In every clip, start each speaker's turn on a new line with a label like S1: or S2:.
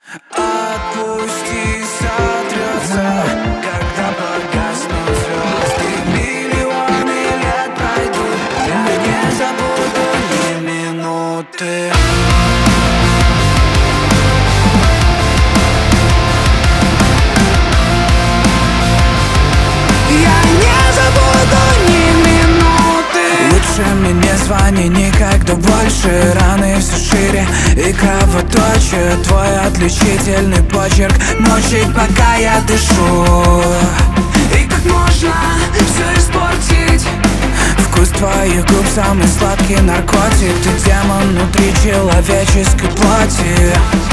S1: Отпусти, сотрется, когда погаснут звезды. Миллионы лет пройдут, я не забуду ни минуты. Я не забуду ни минуты. Лучше мне не звони никогда больше. Раны все шире и кровоточие. Твой отличительный почерк мучает, пока я дышу. И как можно все испортить? Вкус твоих губ самый сладкий наркотик. Ты демон внутри человеческой плоти.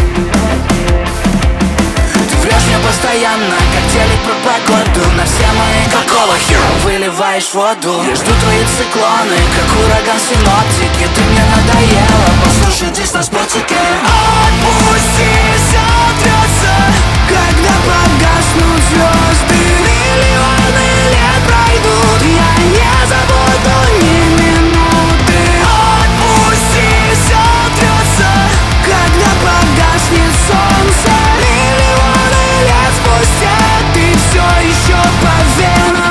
S1: Врешь мне постоянно, как телек про погоду. На все мои какого хера выливаешь воду. Я жду твои циклоны, как ураган синоптики. Ты мне надоела, послушай здесь на спотике. Отпусти, сотрется, когда погаснут звезды. Миллионы лет пройдут, я не забуду ни минуты. Отпусти, сотрется, когда погаснет солнце. Спустя ты все еще по венам.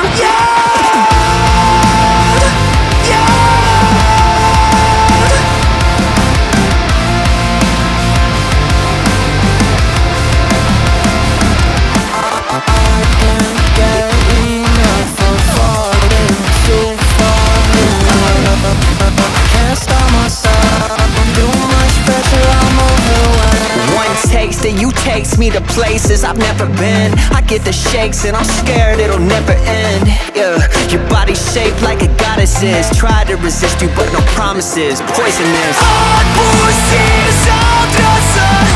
S2: You takes me to places I've never been. I get the shakes and I'm scared it'll never end. Yeah, your body's shaped like a goddess's. Tried to resist you but no promises, poisonous.
S1: Отпусти, сотрется,